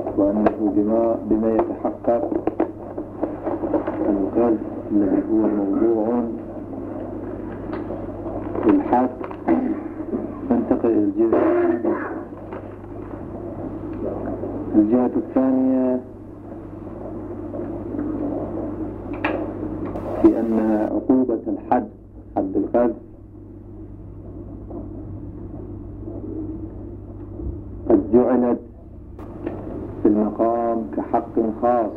وأنه بما يتحقق القذف الذي هو موضوع بالحد. ننتقل إلى الجهة الثانية في أن عقوبة الحد، حد القذف، قد جعلت في المقام كحق خاص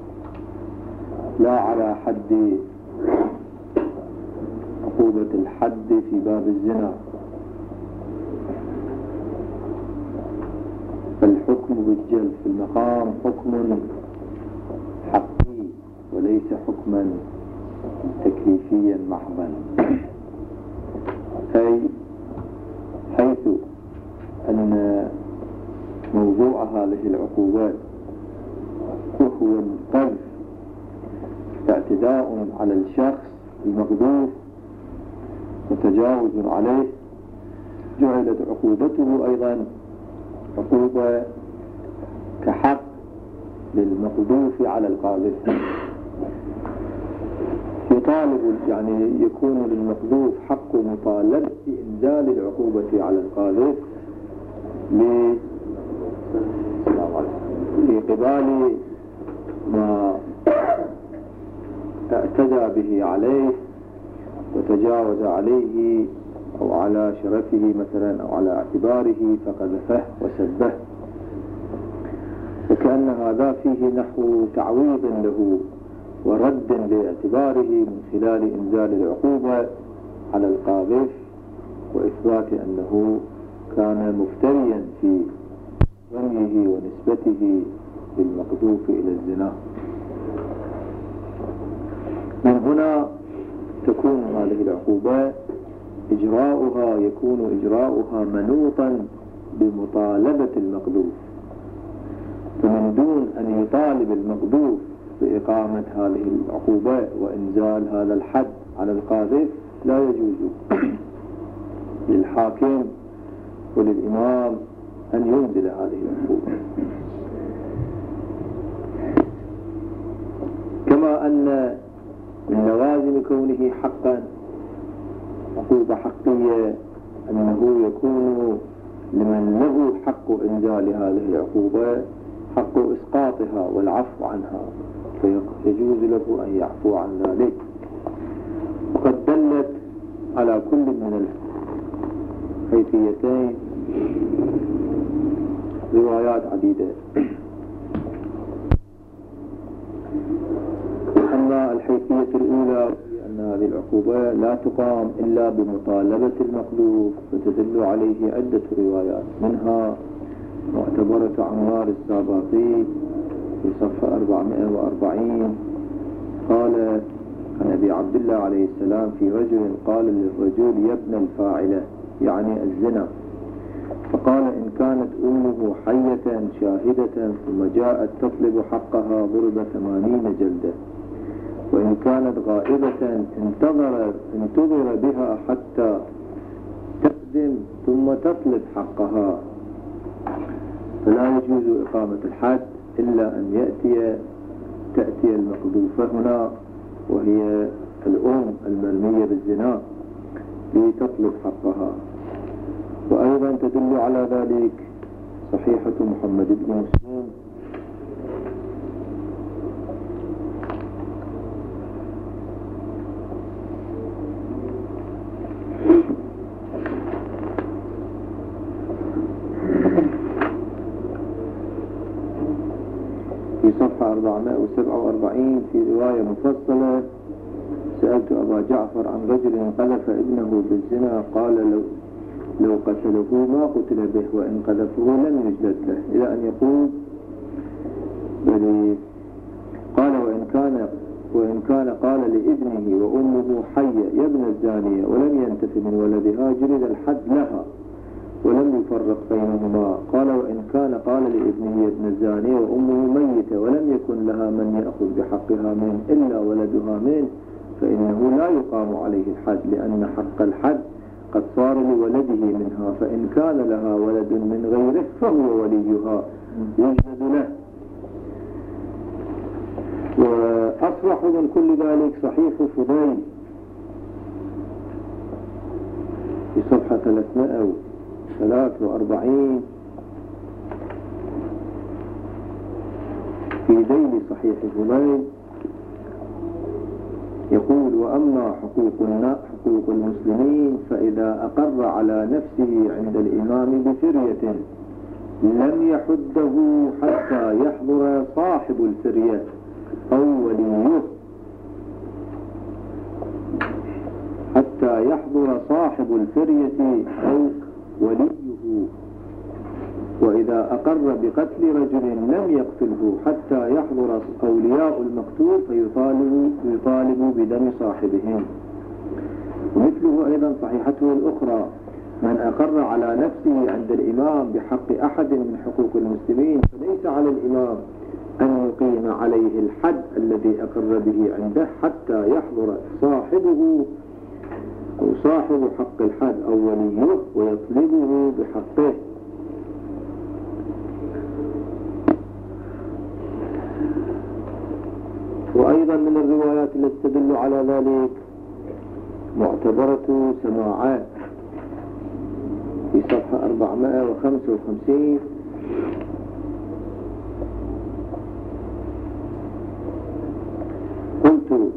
لا على حد عقوبة الحد في باب الزنا. فالحكم بالجلد في المقام حكم حقي وليس حكما تكليفيا محضا، حيث أن موضوع هذه العقوبات وهو القذف اعتداء على الشخص المقذوف وتجاوز عليه، جعلت عقوبته أيضا عقوبة كحق للمقذوف على القاذف. يطالب يعني يكون للمقذوف حق مطالبة إنزال العقوبة على القاذف لقبال ما اعتدى به عليه وتجاوز عليه أو على شرفه مثلا أو على اعتباره فقذفه وسبه، وكأن هذا فيه نحو تعويض له ورد لاعتباره من خلال إنزال العقوبة على القاذف وإثبات أنه كان مفتريا في رميه ونسبته بالمقذوف إلى الزنا. من هنا تكون هذه العقوبة يكون إجراؤها منوطا بمطالبة المقذوف، فمن دون أن يطالب المقذوف بإقامة هذه العقوبة وإنزال هذا الحد على القاذف لا يجوز للحاكم وللإمام أن ينزل هذه العقوبة. كما أن من لوازم كونه حقا عقوبة حقية أنه يكون لمن له حق إنزال هذه العقوبة حق إسقاطها والعفو عنها، فيجوز له أن يعفو عن ذلك. وقد دلت على كل من الحيثيتين روايات عديدة. أما الحيثية الأولى أن هذه العقوبة لا تقام إلا بمطالبة المقذوف، فتدل عليه عدة روايات، منها معتبرة عمار الساباطي في صفحة 440 قال عن أبي عبد الله عليه السلام في رجل قال للرجل يا ابن الفاعلة يعني الزنا، فقال إن كانت أمه حية شاهدة ثم جاءت تطلب حقها ضرب 80 جلدة، وإن كانت غائبة انتظر بها حتى تقدم ثم تطلب حقها، فلا يجوز إقامة الحد إلا أن تأتي المقذوفة هنا وهي الأم المرمية بالزنا لتطلب حقها. وأيضا تدل على ذلك صحيحة محمد بن مسلم في صفحة 447 في رواية مفصلة: سألت أبا جعفر عن رجل قذف ابنه بالزنا قال لو قتله ما قتل به وإن قذفه لم يجلد له، إلى أن يقول قال وإن كان قال لابنه وأمه حية يا ابن الزانية ولم ينتف من ولدها جلد الحد لها ولم يفرق بينهما. قال وإن كان قال لابنه يا ابن الزانية وأمه ميتة ولم يكن لها من يأخذ بحقها منه إلا ولدها منه فإنه لا يقام عليه الحد، لأن حق الحد قد صار لولده منها، فإن كان لها ولد من غيره فهو وليها يجلد له. وأصرح من كل ذلك صحيح فضيل في صفحة 343 في ذيل صحيح فضيل يقول: وأما حقوق المسلمين فإذا أقر على نفسه عند الإمام بفرية لم يحده حتى يحضر صاحب الفرية أو وليه، حتى يحضر صاحب الفرية أو وليه. وإذا أقر بقتل رجل لم يقتله حتى يحضر أولياء المقتول فيطالب بدم صاحبهم. ومثله أيضا صحيحته الأخرى: من أقر على نفسه عند الإمام بحق أحد من حقوق المسلمين فليس على الإمام أن يقيم عليه الحد الذي أقر به عنده حتى يحضر صاحبه أو صاحب حق الحد أو وليه ويطلبه بحقه. وأيضا من الروايات التي تدل على ذلك معتبرة سماعات في صفحة 455: قلت: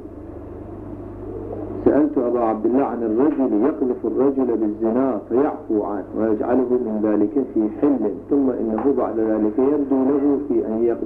سألت أبا عبد الله عن الرجل يقذف الرجل بالزنا فيعفو عنه ويجعله من ذلك في حل، ثم إنه بعد ذلك يبدو له في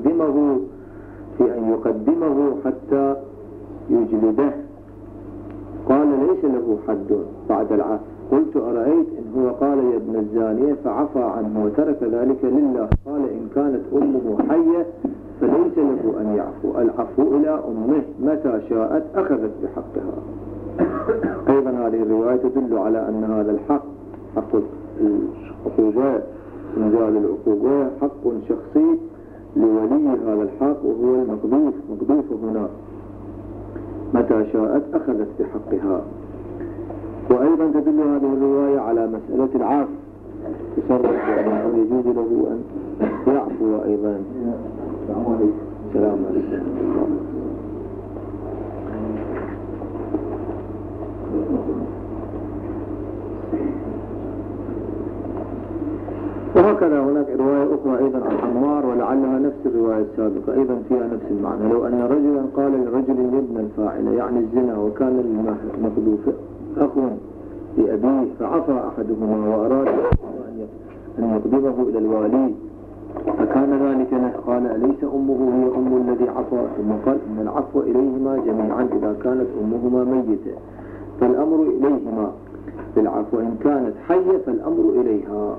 أن يقدمه حتى يجلده. قال: ليس له حد بعد العفو. قلت: أرأيت إن هو قال يا ابن الزانية فعفى عنه وترك ذلك لله؟ قال: إن كانت أمه حية فليس له أن يعفو، العفو إلى أمه، متى شاءت أخذت بحقها. أيضا هذه الرواية تدل على أن هذا الحق، حق العقوبات، إنزال العقوبات، حق شخصي لولي هذا الحق وهو المقذوف هنا، متى شاءت أخذت بحقها. وأيضا تدل هذه الرواية على مسألة العفو، تصرف بأنه يجوز له أن يعفو أيضا. السلام عليكم. وهكذا هناك رواية أخرى أيضا عن عمار ولعلها نفس الرواية السابقة، أيضا فيها نفس المعنى: لو أن رجلا قال لرجل يبنى الفاعل يعني الزنا وكان المقذوف أخ لأبيه فعفى أحدهما وأراد أن يقدمه إلى الوالي فكان ذلك له، قال: أليس أمه هي أم الذي عفى؟ ثم قال: إن العفو إليهما جميعا إذا كانت أمهما ميتة، فالأمر إليهما بالعفو، إن كانت حية فالأمر إليها.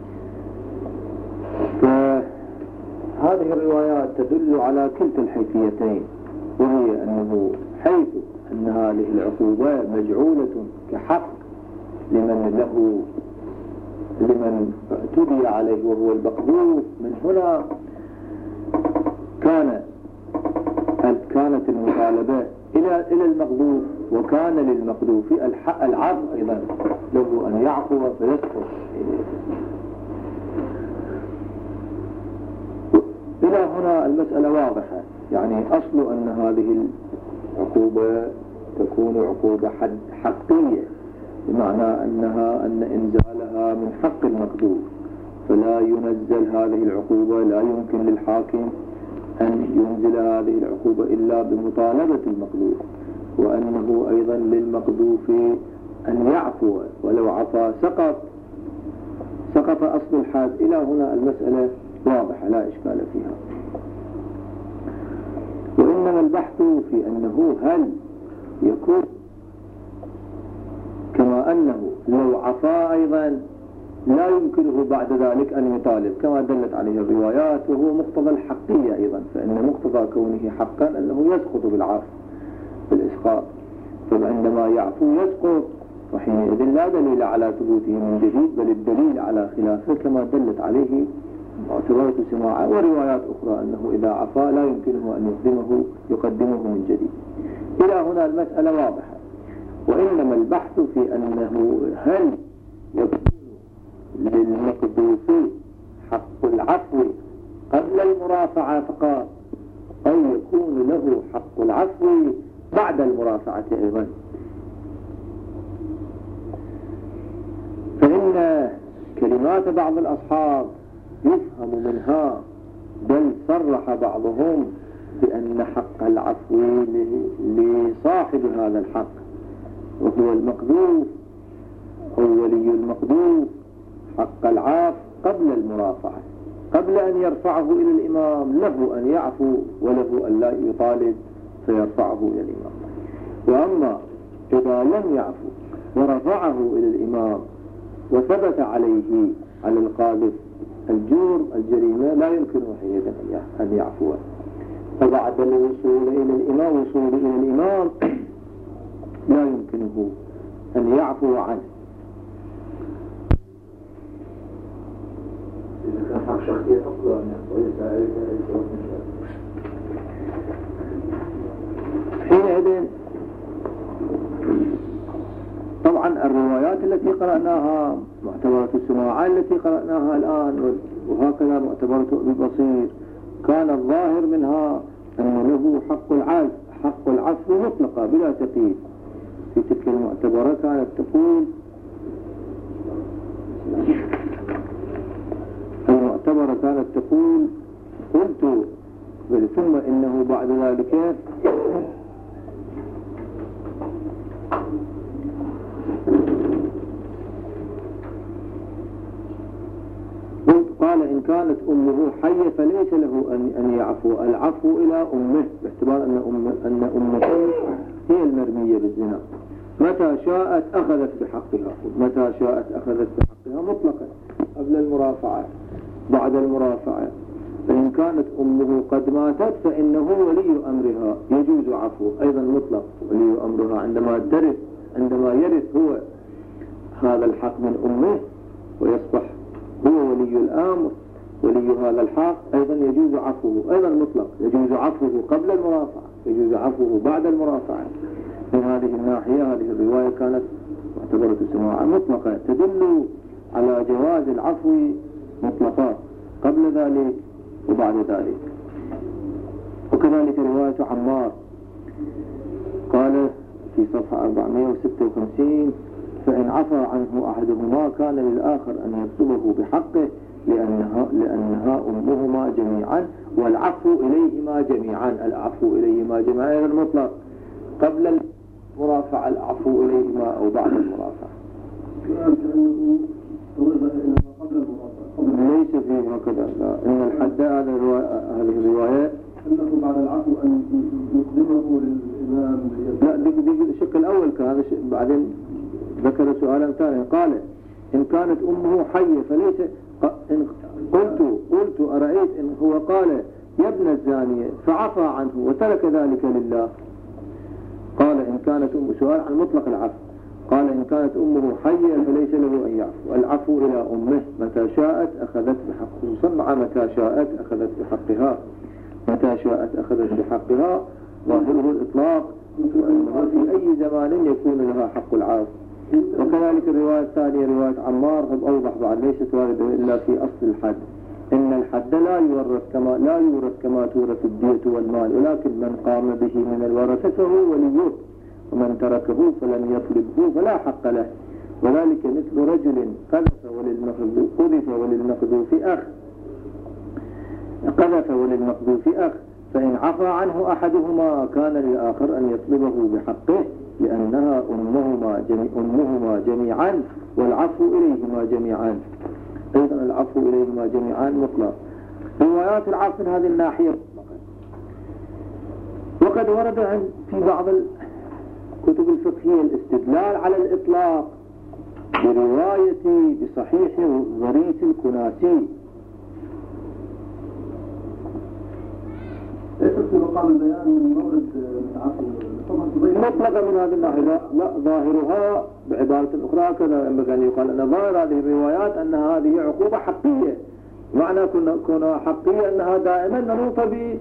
فهذه الروايات تدل على كلتا الحيثيتين، وهي أنه حيث أن هذه العقوبة مجعولة كحق لمن اعتدي عليه وهو المقذوف، من هنا كانت المطالبة إلى المقذوف، وكان للمقذوف العفو أيضا له أن يعفو فيسقط إلى هنا المسألة واضحة. يعني أصل أن هذه العقوبة تكون عقوبة حقية، بمعنى أن إنزالها من حق المقذوف، فلا ينزل هذه العقوبة، لا يمكن للحاكم أن ينزل هذه العقوبة إلا بمطالبة المقذوف، وأنه أيضا للمقذوف أن يعفو، ولو عفا سقط أصل الحد. إلى هنا المسألة واضحة لا إشكال فيها. وإنما البحث في أنه هل يكون كما أنه لو عفا أيضا لا يمكنه بعد ذلك أن يطالب كما دلت عليه الروايات، وهو مقتضى الحقية أيضا، فإن مقتضى كونه حقا أنه يسقط بالعفو بالإسقاط، فعندما يعفو يسقط، وحينئذ لا دليل على ثبوته من جديد، بل الدليل على خلافه كما دلت عليه معتبرة سماعة وروايات أخرى أنه إذا عفا لا يمكنه أن يقدمه من جديد. إلى هنا المسألة واضحة. وإنما البحث في أنه هل يكون للمقذوف حق العفو المرافعة فقط، أو يكون له حق العفو بعد المرافعة أيضا. فإن كلمات بعض الأصحاب يفهم منها، بل صرح بعضهم بأن حق العفو لصاحب هذا الحق، وهو المقذوف أو ولي المقذوف، حق العفو قبل المرافعة، قبل أن يرفعه إلى الإمام له أن يعفو وله أن لا يطالب فيرفعه إلى الإمام. وأما إذا لم يعفو ورفعه إلى الإمام وثبت عليه على القاذف الجرم الجريمة، لا يمكنه حينئذ أن يعفو، فبعد الوصول إلى الإمام لا يمكنه أن يعفو عنه. إذا كان حق شخصية أفضل أن يعفو حينئذ طبعا الروايات التي قرأناها، معتبرة السماعات التي قرأناها الآن، وهكذا معتبرة ببصير، كان الظاهر منها أن له حق العفو مطلقة بلا تقييد. في تلك المعتبرة كانت تقول قلت ثم إنه بعد ذلك قال إن كانت أمه حية فليس له أن يعفو، العفو إلى أمه، باعتبار أن أمه هي المرمية بالزنا، متى شاءت أخذت بحقها مطلقا قبل المرافعة بعد المرافعة. فإن كانت أمه قد ماتت فإنه ولي أمرها يجوز عفو أيضا مطلق، ولي أمرها عندما يرث هو هذا الحق من أمه ويصبح هو ولي الأمر ولي هذا الحق، أيضا يجوز عفوه أيضا مطلق، يجوز عفوه قبل المرافعة، يجوز عفوه بعد المرافعة. من هذه الناحية هذه الرواية كانت معتبرة السماعة مطلقة تدل على جواز العفو مطلقات قبل ذلك وبعد ذلك. وكذلك رواية عمار قال في صفحة 456 فإن عفى عنه أحدهما كان للآخر أن يطلبه بحقه لأنها أمهما جميعا، والعفو إليهما جميعا، العفو إليهما جميعا غير مطلق قبل المرافعة، العفو إليهما أو بعد المرافعة. ليس فيه هكذا، لا. إن الحد هذه الرواية أنه بعد العفو أن يقدمه للإمام. لا دي الشق الأول كان هذا، بعدين ذكر سؤالا ثانيا قال إن كانت أمه حية فليس قلت أرأيت إن هو قال يا ابن الزانية فعفى عنه وترك ذلك لله. قال إن كانت سؤال عن مطلق العفو، قال إن كانت أمه حية فليس له أن يعفو، العفو إلى أمه متى شاءت أخذت بحقه، خصوصا متى شاءت أخذت بحقها، متى شاءت أخذت بحقها ظاهره الإطلاق، وأنه في أي زمان يكون لها حق العفو. وكذلك الرواية الثانية رواية عمار قد أوضح بعد ليست واردة إلا في أصل الحد، إن الحد لا يورث كما تورث الدية والمال، ولكن من قام به من الورثة فهو وليه، ومن تركه فلم يطلبه فلا حق له. وذلك مثل رجل قذف وللمقذوف أخ فإن عفى عنه أحدهما كان للآخر أن يطلبه بحقه لأنها أمهما جميعا والعفو إليهما جميعا، أيضا العفو إليهما جميعا مطلق. روايات العفو من هذه الناحية مطلقة. وقد ورد في بعض الكتب الفقهية الاستدلال على الإطلاق برواية بصحيح ظريف الكناسي. ليس في مقام البيان من مورد مطلقة من هذه الناحية، لا ظاهرها بعبارة أخرى كذا ينبغي أن يقال أن ظاهر هذه الروايات أن هذه عقوبة حقية، معنى كونها حقية أنها دائما ننوط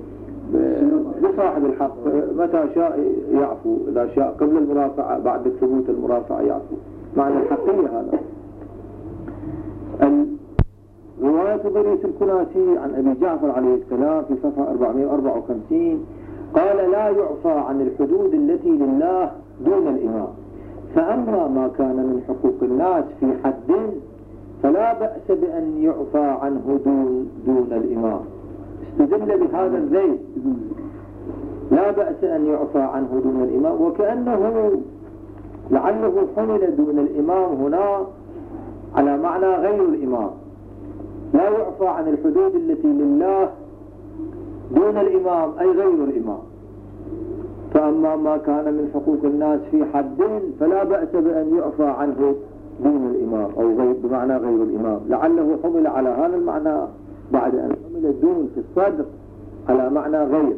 بصاحب الحق متى شاء يعفو، إذا شاء قبل المرافعة بعد ثبوت المرافعة يعفو، معنى الحقية هذا. رواية ضريس الكناسي عن أبي جعفر عليه السلام في صفحة 454 قال لا يعفى عن الحدود التي لله دون الإمام، فأما ما كان من حقوق الناس في حد فلا بأس بأن يعفى عنه دون الإمام. استدل بهذا الزيد لا بأس أن يعفى عنه دون الإمام، وكأنه لعله حمل دون الإمام هنا على معنى غير الإمام. لا يعفى عن الحدود التي لله دون الإمام أي غير الإمام، فأما ما كان من حقوق الناس في حد فلا بأس بأن يعفى عنه دون الإمام أو غير بمعنى غير الإمام، لعله حمل على هذا المعنى بعد أن حمل دون في الصدر على معنى غير،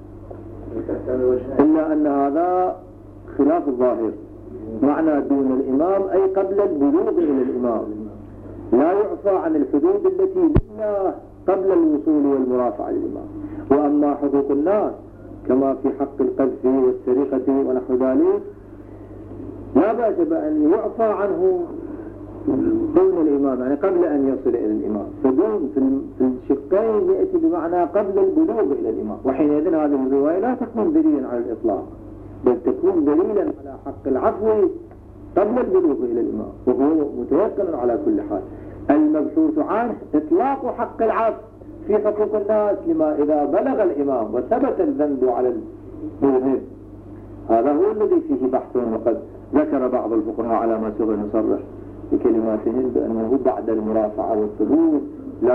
إلا أن هذا خلاف الظاهر. معنى دون الإمام أي قبل البلوغ إلى الإمام، لا يعفى عن الحدود التي لله قبل الوصول والمرافعة للإمام. وأما حقوق الناس كما في حق القذف والسرقة ونحو ذلك لا بأس بأن يعفى عنه دون الإمام، يعني قبل أن يصل إلى الإمام. فدون في الشقين يأتي بمعنى قبل البلوغ إلى الإمام، وحينئذ هذه الرواية لا تكون دليلا على الإطلاق، بل تكون دليلا على حق العفو قبل البلوغ إلى الإمام، وهو متيقن على كل حال. المبحوث عنه إطلاق حق العفو في حقوق الناس لما إذا بلغ الإمام وثبت الذنب على المذنب، هذا هو الذي فيه بحث. وقد ذكر بعض الفقهاء على ما سوف نصرح بكلماتهم بأنه بعد المرافعة والثبوت لا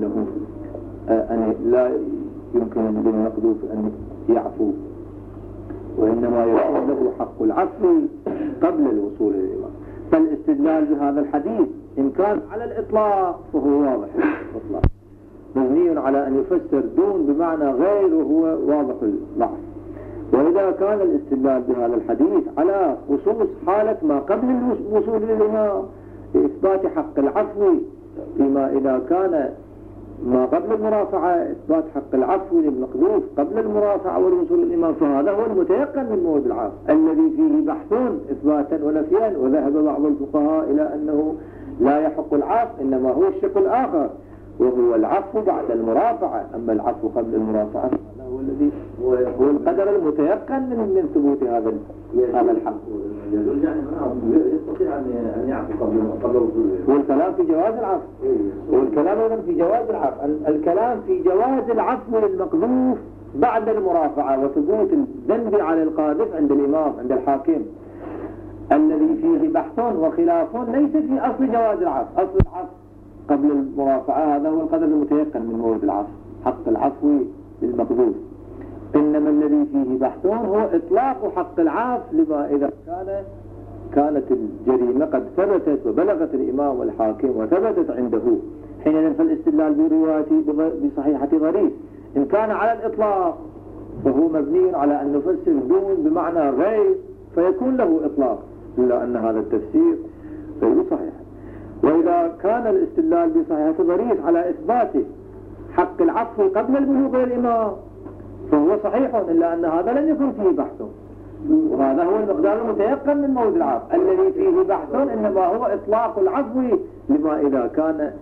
يمكن للمقذوف أن يعفو، وإنما يكون له حق العفو قبل الوصول إلى الإمام. فالاستدلال بهذا الحديث إن كان على الإطلاق فهو واضح الإطلاق، مبني على أن يفسر دون بمعنى غير وهو واضح الضعف. وإذا كان الاستدلال بهذا الحديث على خصوص حالة ما قبل الوصول إلى الإمام لإثبات حق العفو، فيما إذا كان ما قبل المرافعة إثبات حق العفو للمقذوف قبل المرافعة والوصول للإمام، فهذا هو المتيقن من موعد العفو الذي فيه بحث إثباتا ونفيا. وذهب بعض الفقهاء إلى أنه لا يحق العفو، إنما هو الشق الآخر وهو العفو بعد المرافعة. أما العفو قبل المرافعة هذا هو الذي هو القدر المتيقن من ثبوت هذا الحق. يستطيع أن يعفو قبل وصوله. والكلام في جواز العفو، والكلام أيضا في جواز العفو. الكلام في جواز العفو للمقذوف بعد المرافعة وثبوت الذنب على القاذف عند الإمام عند الحاكم، الذي فيه بحث وخلاف ليس في أصل جواز العفو. أصل العفو قبل المرافعة هذا هو القدر المتيقن من موعد العفو، حق العفو للمقذوف. إنما الذي فيه بحث هو إطلاق حق العفو لما إذا كانت الجريمة قد ثبتت وبلغت الإمام والحاكم وثبتت عنده. حينئذ فالاستدلال برواية بصحيحة ضريس إن كان على الإطلاق فهو مبني على أن نفسر دون بمعنى غير فيكون له إطلاق، إلا أن هذا التفسير غير صحيح. وإذا كان الاستدلال بصحيحة ضريس على إثبات حق العفو قبل البلوغ إلى الإمام فهو صحيح، إلا أن هذا لم يكن فيه بحث، وهذا هو المقدار المتيقن من موعد العفو. الذي فيه بحث إنما هو إطلاق العفو لما إذا كان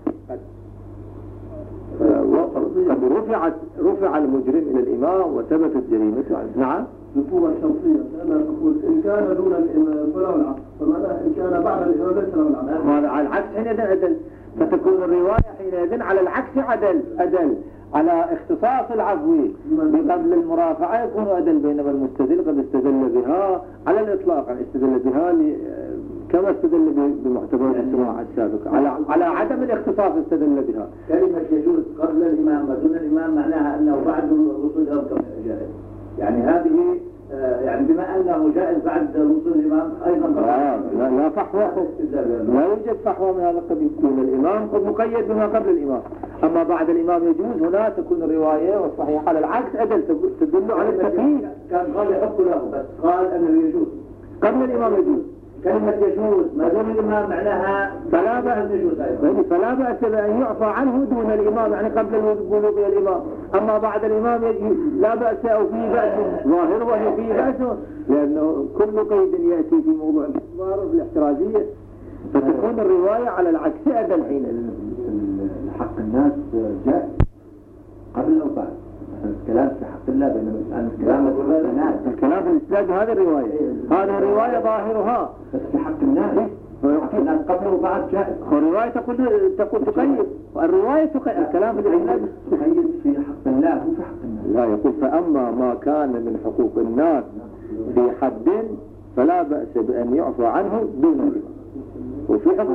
قد رفع المجرم إلى الإمام وثبتت جريمته. نعم. بصورة شرطية أنا أقول إن كان دون الإمام فله العفو، فماذا إن كان بعد الإمام ليس له العفو؟ هذا على العكس حينئذ أدل، فتكون الرواية حينئذ على العكس أدل على اختصاص العفو قبل المرافعة يكون أدل، بينما المستدل قد استدل بها على الإطلاق، يعني استدل بها كما استدل بمعتبر الاجتماع السابق على عدم الاختصاص استدل بها. كلمة يجوز قبل الإمام ودون الإمام معناها أنه بعد الوصول إلى الإمام جائز، يعني هذه يعني بما أنه جائز بعد وصول الإمام أيضا لا فحوى، لا يوجد فحوى من هذا القبيل. يكون الإمام قد مقيد بما قبل الإمام، أما بعد الإمام يجوز. هنا تكون الرواية والصحيحة على العكس أدل تدل على التقييد. كان قال يحق له بس قال أنه يجوز قبل الإمام يجوز. كلمة يجوز ما دون الإمام معناها فلا بأس بأن يعفى عنه دون الإمام، يعني قبل البلوغ إلى الإمام. أما بعد الإمام لا بأس أو فيه بأس ظاهر وهي فيه بأس، لأنه كل قيد يأتي في موضوع الاحترازية فتكون الرواية على العكس أدل. حين حق الناس جائز قبل أو بعد. الكلام في حق الله بينما الكلام في الناس. الكلام في الإسلام هذه الرواية، هذه الرواية ظاهرها بس في حق الناس. حق الناس قبل وبعد جائز. الرواية تقول تقيد، الرواية تقيد، الكلام في الإسلام تقيد في حق الله مو في حق الناس. لا، يقول فأما ما كان من حقوق الناس في حد فلا بأس بأن يعفى عنه دون ربا، وفي حق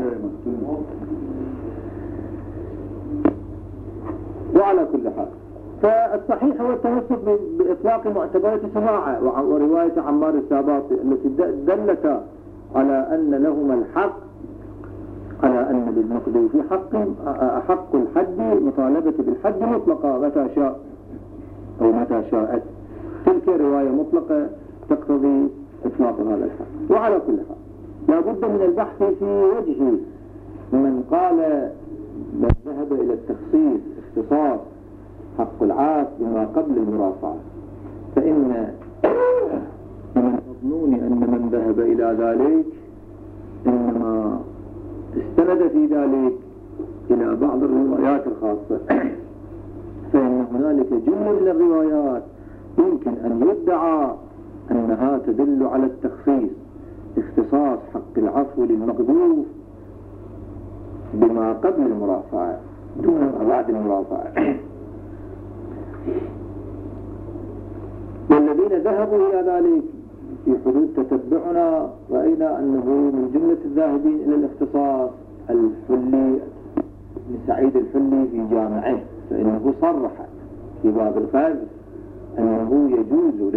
وعلى كل حال فالصحيح هو التمسك بإطلاق معتبرة سماعة ورواية عمار الساباطي التي دلت على أن لهما الحق، على أن للمقدور في حق الحد مطالبة بالحد مطلقة متى شاء أو متى شاءت. تلك رواية مطلقة تقتضي إطلاق هذا الحق. وعلى كل حال لا بد من البحث في وجه من قال من ذهب إلى التخصيص اختصاص حق العاف بما قبل المرافعة، فإن من المظنون أن من ذهب إلى ذلك إنما استند في ذلك إلى بعض الروايات الخاصة، فإن هنالك جملة من الروايات يمكن أن يدعى أنها تدل على التخصيص، اختصاص حق العفو للمقدور بما قبل المرافعة دون ما بعد المرافعة. والذين ذهبوا إلى ذلك في حدود تتبعنا رأينا أنه من جملة الذاهبين إلى الاختصاص الحلي بن سعيد الحلي في جامعه، فإنه صرح في باب القذف أنه يجوز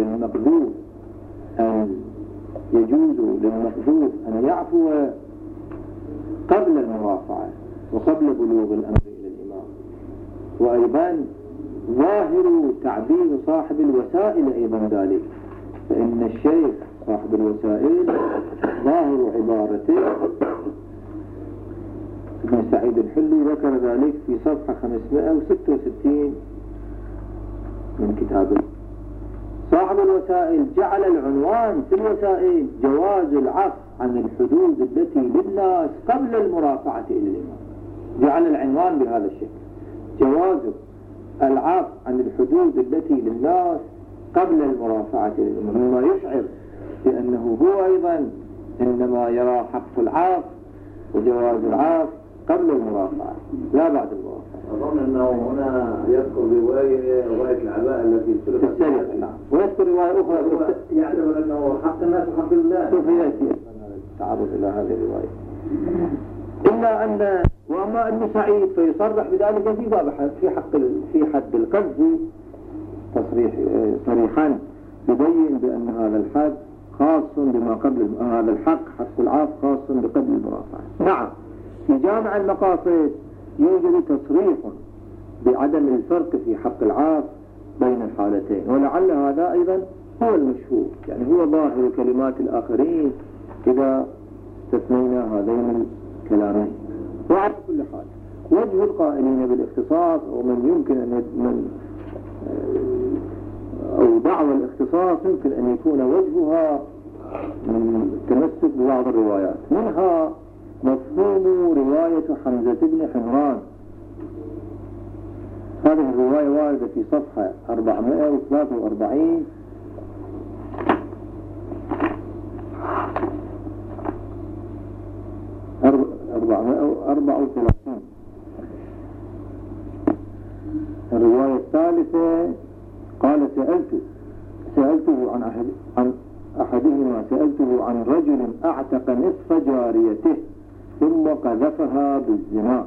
للمقدور أن يعفو قبل المرافعة وقبل بلوغ الأمر إلى الإمام. وأيضا ظاهر تعبير صاحب الوسائل أيضا ذلك، فإن الشيخ صاحب الوسائل ظاهر عبارته ابن سعيد الحلي ذكر ذلك في صفحة 566 من كتابه. صاحب الوسائل جعل العنوان في الوسائل جواز العفو عن الحدود التي للناس قبل المرافعة إلى الإمام، جعل العنوان بهذا الشكل، جواز العفو عن الحدود التي للناس قبل المرافعة إلى الإمام، مما يشعر بأنه هو أيضا إنما يرى حق العفو وجواز العفو قبل المرافعة لا بعد المرافعة. أظن أنه هنا يذكر رواية العباء التي تسترق، نعم، ويذكر رواية أخرى يعتبر أنه حق الناس وحق الله. سوف يأتي التعرض إلى هذه الرواية. إلا أن وأما ابن سعيد فيصرح بذلك في حد القذف صريحا يبين بأن هذا الحد خاص بما قبل، هذا الحق حق العاف خاص بقبل المرافعة. نعم، في جامع المقاصد يوجد تصريح بعدم الفرق في حق العاف بين الحالتين، ولعل هذا أيضا هو المشهور، يعني هو ظاهر كلمات الآخرين إذا استثنينا هذين الكلامين. وعلى كل حال وجه القائلين بالاختصاص أو من يمكن أن أو دعوى الاختصاص يمكن أن يكون وجهها من التمسك ببعض الروايات، منها مفهوم رواية حمزة بن حمران. هذه الرواية واردة في صفحة 443 434. الرواية الثالثة قال سألته عن أحدهما سألته عن رجل أعتق نصف جاريته ثم قذفها بالزنا،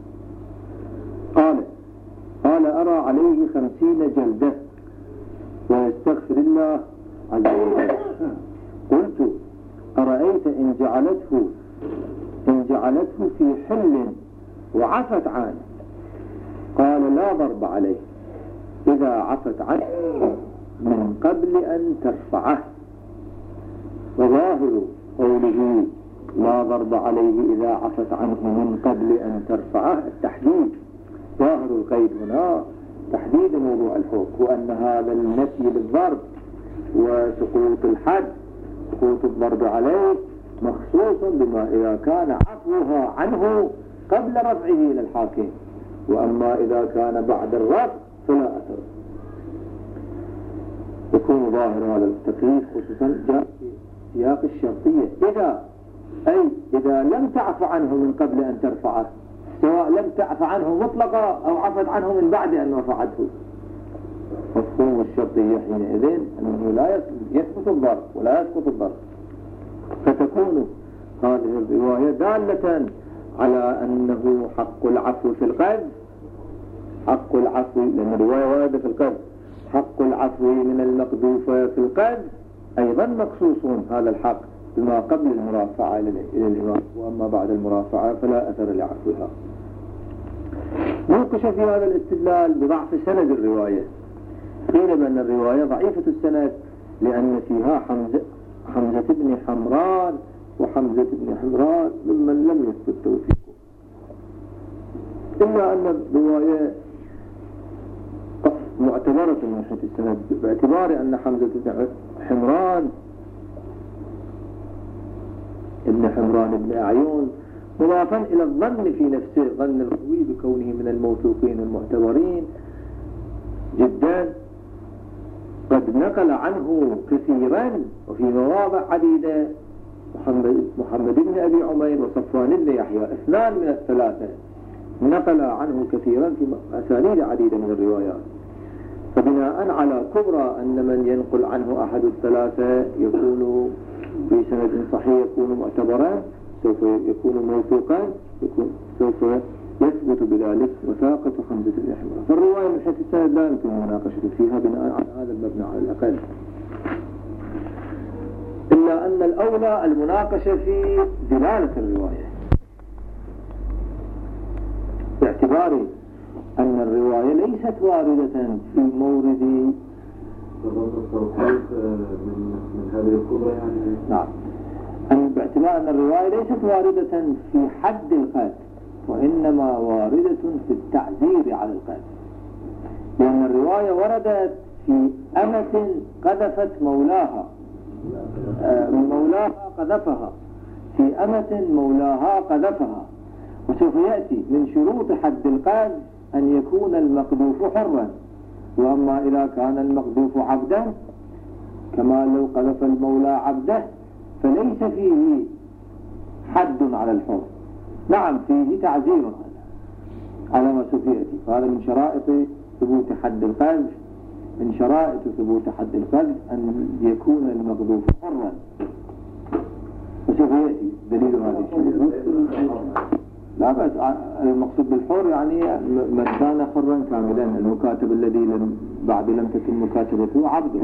قال أرى عليه 50 جلدة ويستغفر الله عز وجل. قلت أرأيت إن جعلته في حل وعفت عنه؟ قال لا ضرب عليه إذا عفت عنه من قبل أن ترفعه. وظاهر قوله لا ضرب عليه إذا عفت عنه من قبل أن ترفعه التحديد، ظاهر القيد هنا تحديد موضوع الحكم، وأن هذا النفي للضرب وسقوط الحد سقوط الضرب عليه مخصوص بما إذا كان عفوها عنه قبل رفعه إلى الحاكم، وأما إذا كان بعد الرفع فلا أثر. يكون ظاهر هذا التكليف خصوصا جاء في سياق الشرطية إذا لم تعف عنه من قبل أن ترفعه، سواء لم تعف عنه مطلقا أو عفت عنه من بعد أن رفعته. مفهوم الشرطية حينئذ أنه لا يثبت الضرب ولا يسقط الضرب، فتكون هذه الرواية دالة على أنه حق العفو في القذف، حق العفو، لأن الرواية واردة في القذف، حق العفو من المقذوف في القذف أيضا مخصوص هذا الحق بما قبل المرافعة إلى الإمام، وأما بعد المرافعة فلا أثر لعفوها. نوقش في هذا الاستدلال بضعف سند الرواية. قيل بأن الرواية ضعيفة السند لأن فيها حمزة بن حمران، وحمزة بن حمران ممن لم يثبت توثيقه، إلا أن الرواية معتبرة من ناحية السند باعتبار أن حمزة بن حمران ابن أعين مضافا إلى الظن في نفسه، ظن القوي بكونه من الموثوقين المعتبرين جدا، قد نقل عنه كثيرا وفي مواضع عديدة. محمد بن أبي عمير وصفوان بن يحيى اثنان من الثلاثة نقل عنه كثيرا في أسانيد عديدة من الروايات، فبناء على كبرى أن من ينقل عنه أحد الثلاثة يكون في سند صحيح، يكون معتبرا، سوف يكون موثوقا، سوف يثبت بذلك وثاقة حمزة بن حمران. فالرواية من حيث السند لا يمكن المناقشة فيها بناء على هذا المبنى على الأقل، إلا أن الأولى المناقشة في دلالة الرواية، باعتبار أن الرواية ليست واردة في مورد من هذه الكبرى يعني. نعم، باعتبار أن الرواية ليست واردة في حد القذف، وإنما واردة في التعزير على القذف، لأن الرواية وردت في أمة قذفت مولاها قذفها، في أمة مولاها قذفها. وسوف يأتي من شروط حد القذف أن يكون المقذوف حرا، وأما إذا كان المقذوف عبدا كما لو قذف المولى عبده فليس فيه حد على الحر، نعم فيه تعزير على ما سوف يأتي. فهذا من شرائط ثبوت حد القذف، من شرائط ثبوت حد القذف أن يكون المقذوف حرا، وسوف يأتي دليل هذا الشيء. لا بس المقصود بالحر يعني من كان حرا كاملا، المكاتب الذي بعد لم تتم مكاتبته عبده.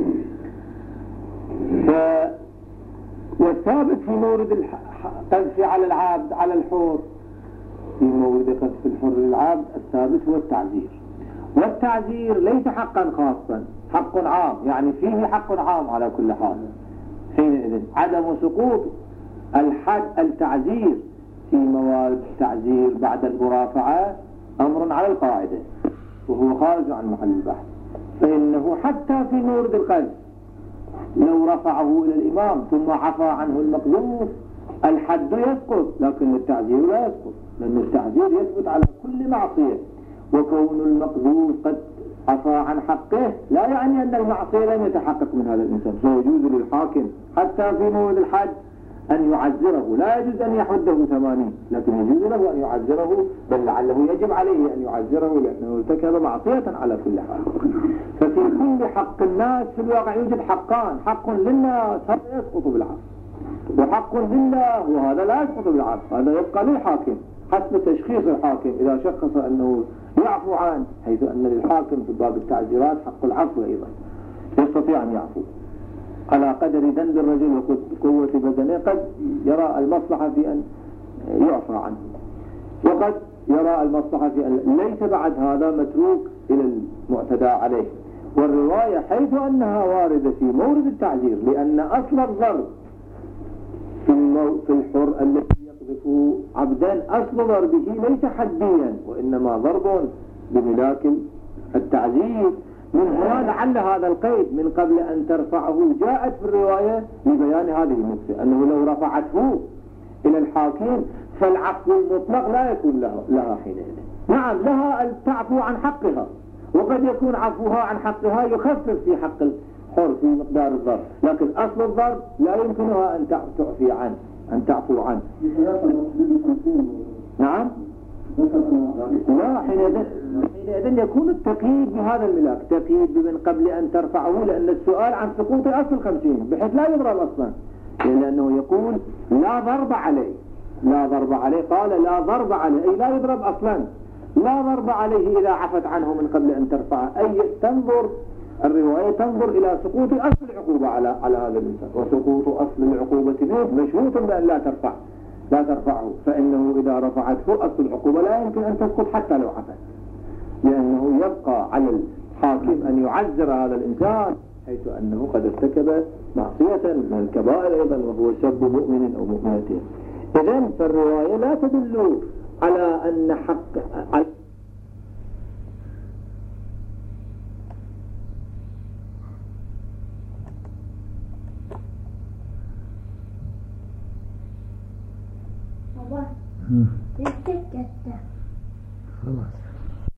والثابت في مورد القذف على العبد على الحر، في مورد قذف الحر للعبد الثابت هو التعزير، والتعزير ليس حقا خاصا، حق عام، يعني فيه حق عام على كل حال. حينئذ عدم سقوط الحد التعزير في مواد التعزير بعد المرافعة أمر على القاعدة وهو خارج عن محل البحث، فإنه حتى في مورد القذف لو رفعه إلى الإمام ثم عفى عنه المقذوف الحد يسقط، لكن التعزير لا يسقط، لأن التعزير يثبت على كل معصية، وكون المقذوف قد عفى عن حقه لا يعني أن المعصية لم يتحقق من هذا الإنسان. فيجوز للحاكم حتى في مورد الحد أن يعزره، لا يجوز أن يحده 80، لكن يجوز له أن يعزره، بل لعله يجب عليه أن يعزره لأنه ارتكب معصية على كل حال. ففي كل حق الناس في الواقع يوجد حقان، حق للناس هذا يسقط بالعفو، وحق لله وهذا لا يسقط بالعفو، هذا يبقى للحاكم حسب تشخيص الحاكم. إذا شخص أنه يعفو عنه، حيث أن للحاكم في باب التعزيرات حق العفو أيضا، يستطيع أن يعفو على قدر ذنب الرجل وقوة بدنه، قد يرى المصلحة في أن يعفى عنه، وقد يرى المصلحة في أن ليس بعد هذا متروك إلى المعتدى عليه. والرواية حيث أنها واردة في مورد التعزير، لأن أصل الضرب في الحر الذي يقذف عبدا أصل ضربه ليس حديا، وإنما ضرب بملاك التعزير. من هنا لعل هذا القيد من قبل أن ترفعه جاءت في الرواية لبيان هذه النقطة، أنه لو رفعته إلى الحاكم فالعفو المطلق لا يكون لها حينئذ، نعم لها أن تعفو عن حقها، وقد يكون عفوها عن حقها يخفف في حق الحر في مقدار الضرب، لكن أصل الضرب لا يمكنها أن تعفي عنه، أن تعفو عنه. نعم لا، حينئذ يكون التقييد بهذا الملاك، تقييد بمن قبل أن ترفعه، لأن السؤال عن سقوط أصل 50 بحيث لا يضرب أصلا، لأنه يقول لا ضرب عليه، لا ضرب عليه، قال لا ضرب عليه أي لا يضرب أصلا، لا ضرب عليه إذا عفت عنه من قبل أن ترفعه، أي تنظر الرواية تنظر إلى سقوط أصل العقوبة على هذا الإنسان، وسقوط أصل العقوبة مشروط بأن لا ترفعه، فإنه إذا رفعته أصل العقوبة لا يمكن أن تسقط حتى لو عفت، لأنه يبقى على الحاكم أن يعذر هذا الإنسان حيث أنه قد ارتكب معصية من الكبائر أيضا، وهو سب مؤمن أو مؤمنة. إذن فالرواية لا تدل على أن حق خلاص